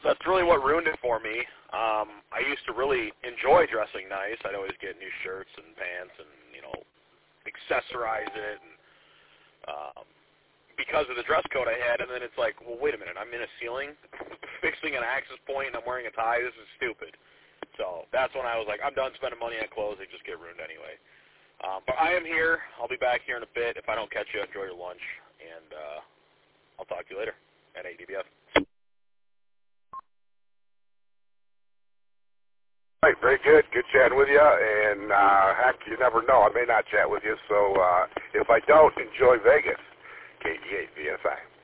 that's really what ruined it for me. I used to really enjoy dressing nice. I'd always get new shirts and pants and, accessorize it and because of the dress code I had, and then it's like, well, wait a minute, I'm in a ceiling fixing an access point and I'm wearing a tie. This is stupid. So that's when I was like, I'm done spending money on clothes. They just get ruined anyway. But I am here. I'll be back here in a bit. If I don't catch you, enjoy your lunch, and I'll talk to you later at ADBF. All right, very good. Good chatting with you, and heck, you never know. I may not chat with you, so if I don't, enjoy Vegas. KD8 VSI.